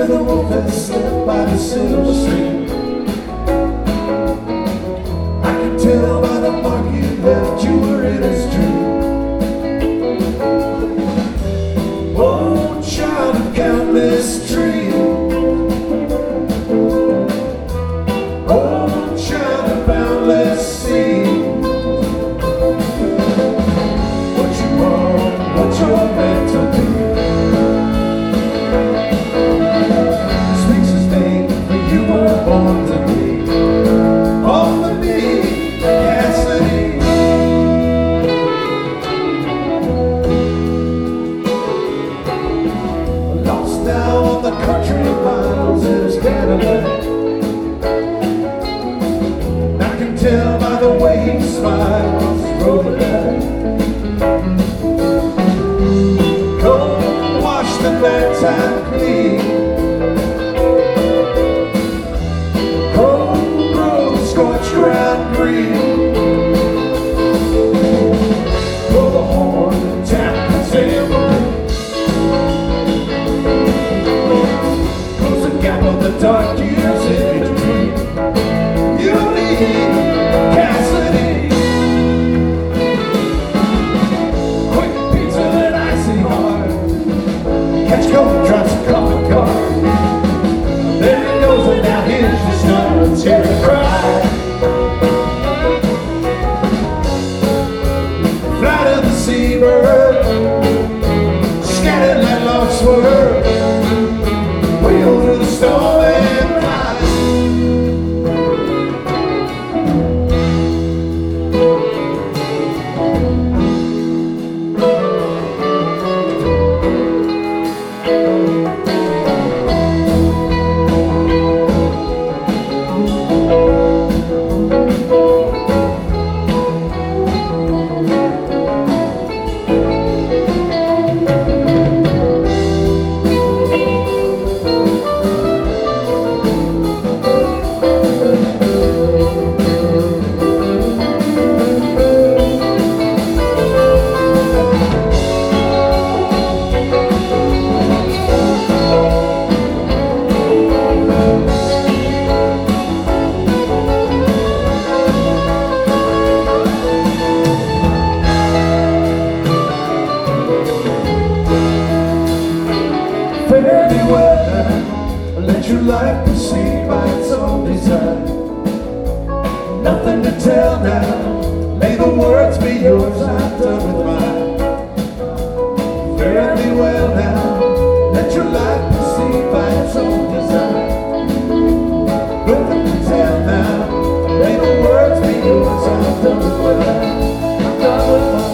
with a wolf that slept by the silver stream. I can tell by the mark you left you were in his dream. Oh, child of countless dreams. Oh, child of boundless sea. What you are, what you're meant to be. Speaks his name, for you were born to be. Born to be Cassidy. Lost now on the country miles in his Cadillac. I can tell by the way he smiles, rolling back. Cold wash the bad time clean. Cold road scorched ground green. Blow the horn and tap the tambourine. Close the gap of the dark years in between. You need Cassidy. Quick pizza and icy hard. Catch cold drops of coffee car. There he goes and now here's the stars. Hear him cry. Flight of the seabird, scattered like lost swerve. Wheel through the storm and rise. Fare thee well, let your life proceed by its own design. Nothing to tell now, may the words be yours, I've done with mine. Fare thee well now, let your life proceed by its own design. Nothing to tell now, may the words be yours, I've done with mine. I've done with mine.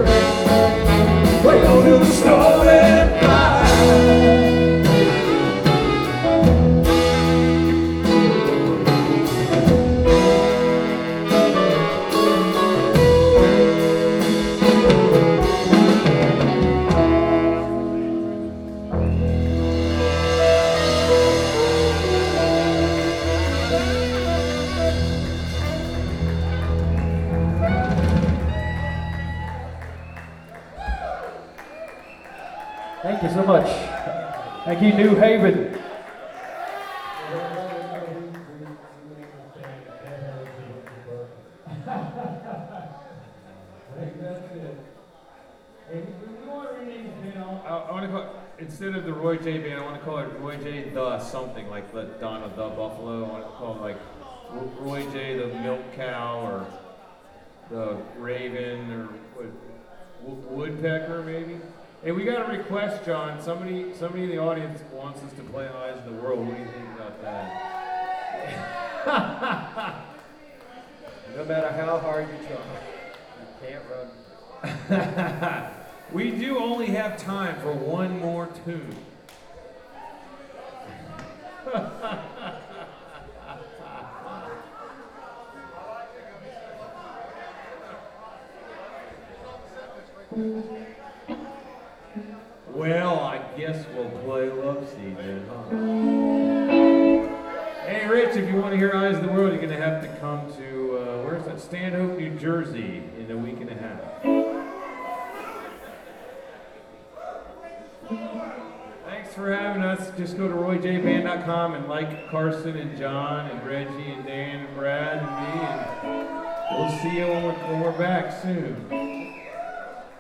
world. Play on till the storm and fire. Thank you so much. Thank you, New Haven. I want to call, instead of the Roy J Band, I want to call it Roy J the something, like the Donna the Buffalo. I want to call it like Roy J the Milk Cow, or the Raven, or Woodpecker maybe. Hey, we got a request, John. Somebody in the audience wants us to play Eyes of the World. What do you think about that? No matter how hard you try, you can't run. We do only have time for one more tune. Well, I guess we'll play Love Seed then, huh? Hey, Rich, if you want to hear Eyes of the World, you're going to have to come to, where's that? Stanhope, New Jersey in a week and a half. Thanks for having us. Just go to royjband.com and like Carson and John and Reggie and Dan and Brad and me, and we'll see you when we're back soon.